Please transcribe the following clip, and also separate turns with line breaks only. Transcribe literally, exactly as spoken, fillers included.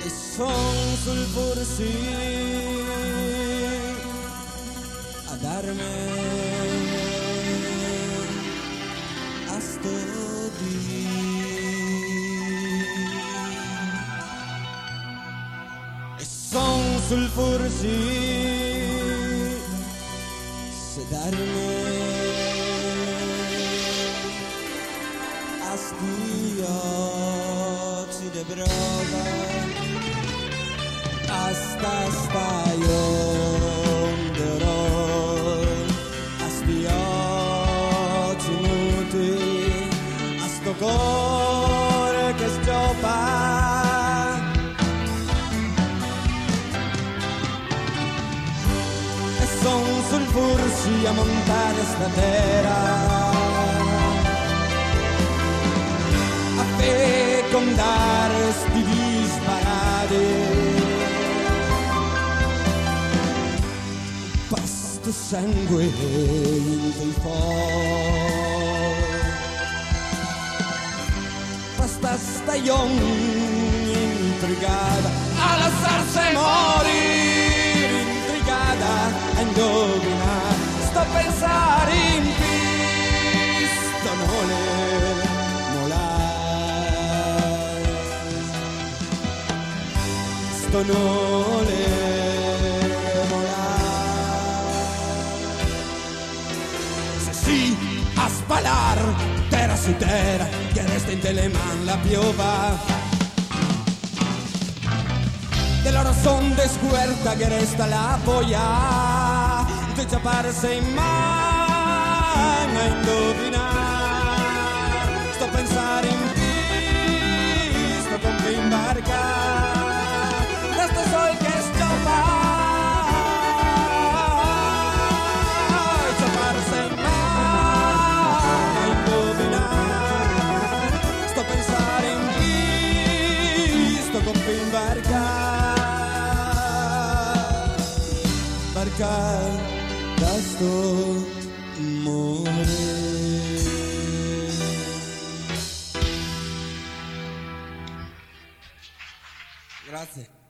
son sul forsi a darme a sto dì. E son sul forsi se darme a sti occhi de prova. Asta staio onderò a sti occhi muti, a sto cuore che scioppa. E son sul fursi a montare sta terra, a fecondare sti disparati. Pasto sangue in quei fuochi, pasta stagion intrigata a lasciarsi morire, intrigata a indovinare, sto a pensare in pisto nole molare, sto nole. A spalar, terra su terra, che resta in le man la piova. De loro son descubierta che resta la polla, de chaparse in mano a indovinar. Sto a pensare in ti, sto con che imbarcar, resto sol che stoppa. Barcar da sto amore. Grazie.